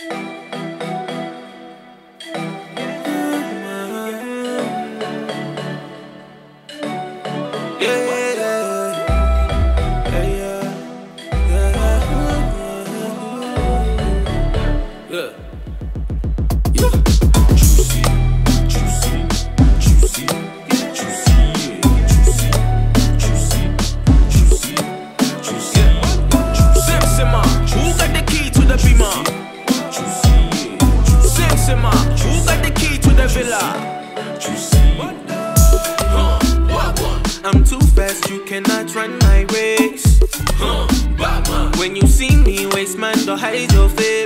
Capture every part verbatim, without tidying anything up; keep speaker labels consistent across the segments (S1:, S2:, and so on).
S1: I'm too fast, you cannot run my race. Huh, Batman. When you see me waste man, don't hide your face.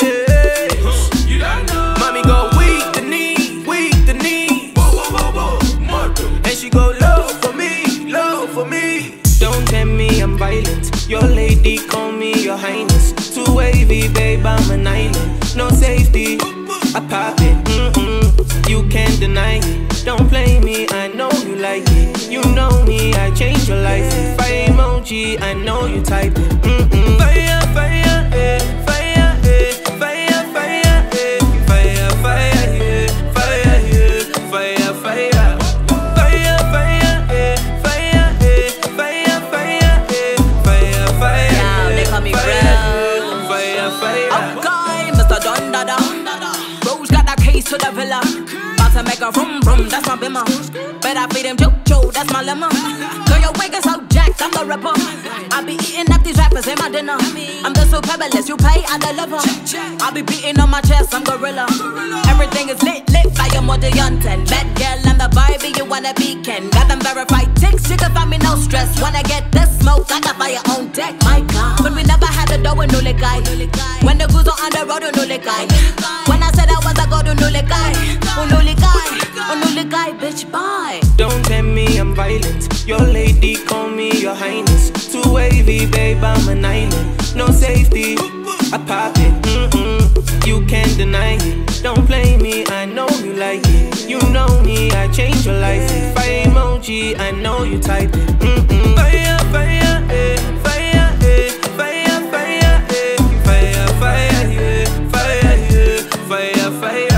S1: Huh, you don't know. Mommy go weak the knee, weak the knee. Whoa, whoa, whoa, whoa. And she go low for me, low for me. Don't tell me I'm violent. Your lady call me your highness. Too wavy, babe, I'm an island. No safety, I pop it. Mm-mm, you can't deny it. Don't play me, I know you like it. You know me, I change your life. Fire emoji, I know you type it. Mm-mm. Fire, fire, eh, fire, eh, fire, fire, eh, fire, fire, yeah, fire, yeah, fire, fire, fire, fire, eh, fire, eh, fire, fire, eh, fire, fire.
S2: Yeah, they call me Rose.
S1: Fire, fire.
S2: Okay, Mister Don Dada. Rose got the keys to the villa. To make a vroom vroom, that's my bimmer. Bet I feed him Jojo, that's my lemon. Girl, your wig is so jacked, I'm the rapper. I be eating up these rappers in my dinner. I'm the so fabulous, you pay, I deliver. I be beating on my chest, I'm gorilla. Everything is lit, lit, fire more than Yunten. Bad girl, I'm the Barbie, you wanna be Ken. Got them verified ticks, you can find me no stress. Wanna get this smoke, I got fire on deck, my God. But we never had a dough with no guy. When the goose are on the road, no guy. When I said I was a go to no guy, no guy. Oh, no, guy, bitch, bye.
S1: Don't tell me I'm violent. Your lady call me your highness. Too wavy, babe, I'm an island. No safety, I pop it. Mm-mm, you can't deny it. Don't play me, I know you like it. You know me, I change your life. Fire emoji, I know you type it. Mm-mm. Fire, fire, eh, fire, eh, fire, fire, eh, fire, fire, yeah, fire, yeah, fire, fire.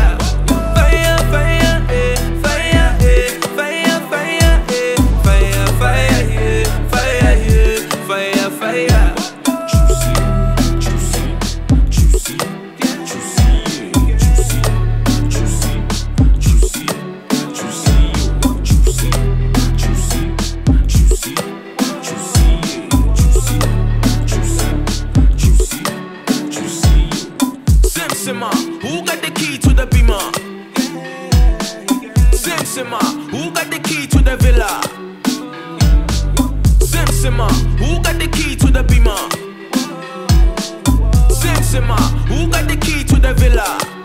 S1: Who got the key to the beamer? Sim Simma, who got the key to the villa? Sim Simma, who got the key to the beamer? Sim Simma, who got the key to the villa?